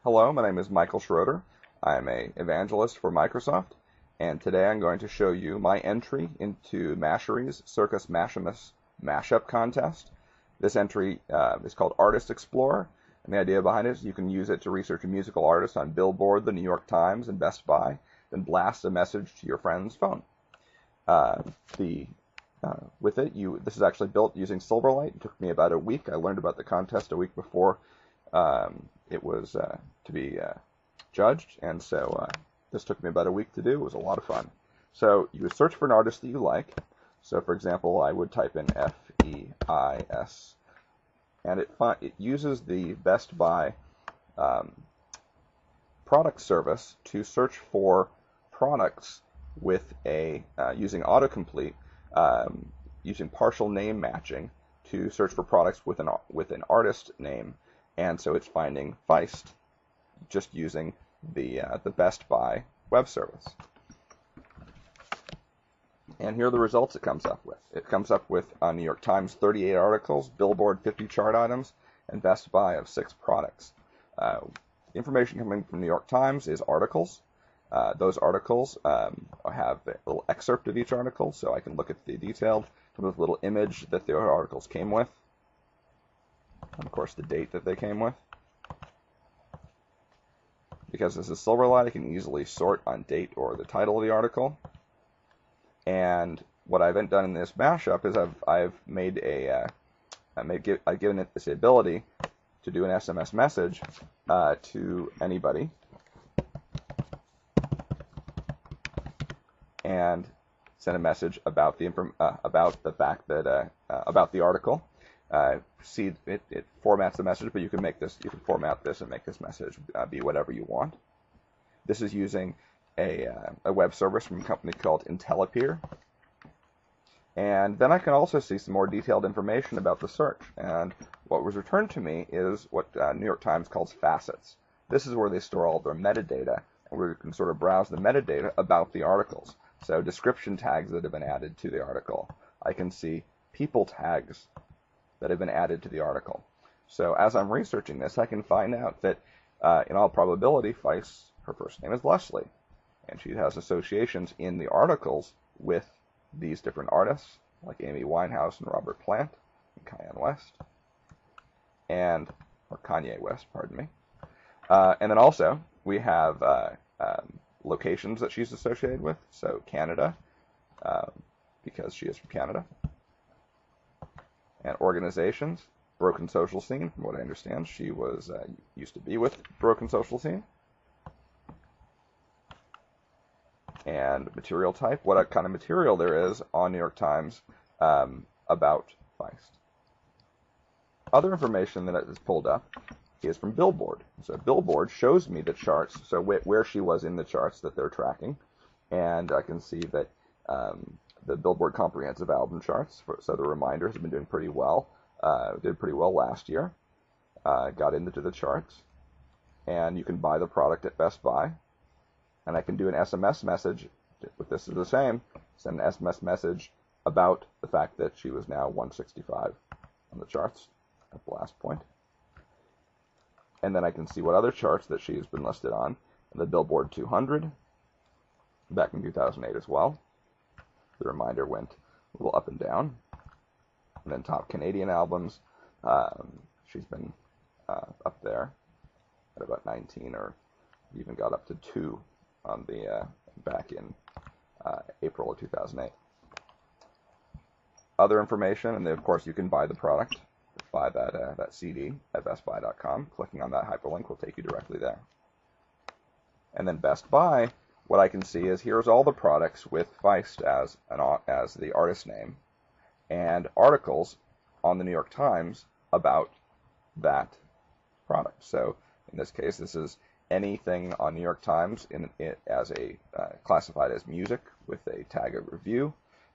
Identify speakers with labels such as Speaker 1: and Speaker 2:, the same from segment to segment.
Speaker 1: Hello, my name is Michael Schroeder. I'm an evangelist for Microsoft, and today I'm going to show you my entry into Mashery's Circus Mashimus Mashup Contest. This entry is called Artist Explorer, and the idea behind it is you can use it to research a musical artist on Billboard, the New York Times, and Best Buy, then blast a message to your friend's phone. With it, this is actually built using Silverlight. It took me about a week. I learned about the contest a week before it was to be judged, and so this took me about a week to do. It was a lot of fun. So you would search for an artist that you like. So for example, I would type in F-E-I-S, and it uses the Best Buy product service to search for products with using autocomplete, using partial name matching to search for products with an artist name, and so it's finding Feist just using the Best Buy web service. And here are the results it comes up with. It comes up with New York Times 38 articles, Billboard 50 chart items, and Best Buy of 6 products. Information coming from New York Times is articles. Those articles have a little excerpt of each article, so I can look at the detailed, with a little image that the articles came with, and of course the date that they came with. Because this is Silverlight, I can easily sort on date or the title of the article. And what I've done in this mashup is I've given it this ability to do an SMS message to anybody, and send a message about the fact that about the article. It formats the message, but you can format this and make this message be whatever you want. This is using a web service from a company called IntelliPeer. And then I can also see some more detailed information about the search. And what was returned to me is what New York Times calls facets. This is where they store all their metadata, and where you can sort of browse the metadata about the articles. So description tags that have been added to the article. I can see people tags that have been added to the article. So as I'm researching this, I can find out that in all probability, Feist, her first name is Leslie, and she has associations in the articles with these different artists, like Amy Winehouse and Robert Plant and Kanye West, pardon me. And then also we have locations that she's associated with, so Canada, because she is from Canada, and organizations. Broken Social Scene, from what I understand, she was used to be with Broken Social Scene. And material type, what kind of material there is on New York Times about Feist. Other information that is pulled up is from Billboard. So Billboard shows me the charts, so where she was in the charts that they're tracking, and I can see that the Billboard Comprehensive Album charts, so the reminders have been doing pretty well. Did pretty well last year. Got into the charts, and you can buy the product at Best Buy. And I can do an SMS message, with this is the same, send an SMS message about the fact that she was now 165 on the charts at the last point. And then I can see what other charts that she's been listed on. The Billboard 200, back in 2008 as well. The reminder went a little up and down. And then top Canadian albums, she's been up there at about 19, or even got up to 2 on the back in April of 2008. Other information, and then of course you can buy the product, buy that CD at bestbuy.com. Clicking on that hyperlink will take you directly there. And then Best Buy, what I can see is here's all the products with Feist as the artist name, and articles on the New York Times about that product. So in this case, this is anything on New York Times as classified as music with a tag of review,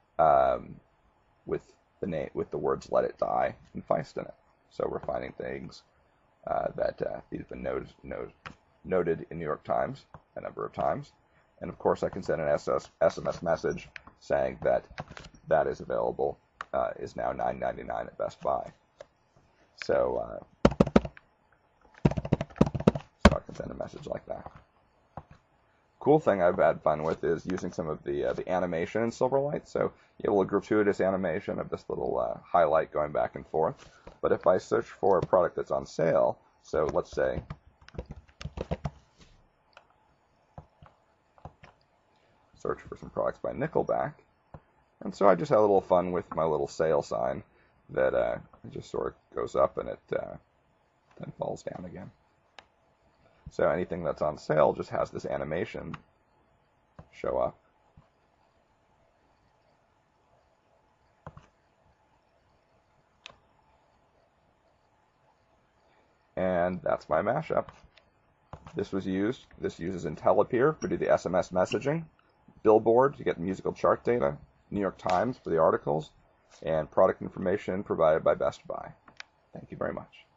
Speaker 1: with the words "Let It Die" and Feist in it. So we're finding things that these have been noted in New York Times a number of times, and of course I can send an SMS message saying that is available, is now $9.99 at Best Buy. So I can send a message like that. Cool thing I've had fun with is using some of the animation in Silverlight. So you have a little gratuitous animation of this little highlight going back and forth. But if I search for a product that's on sale, so let's say search for some products by Nickelback, and so I just had a little fun with my little sale sign that it just sort of goes up and it then falls down again. So anything that's on sale just has this animation show up. And that's my mashup. This uses IntelliPeer to do the SMS messaging, Billboard to get musical chart data, New York Times for the articles, and product information provided by Best Buy. Thank you very much.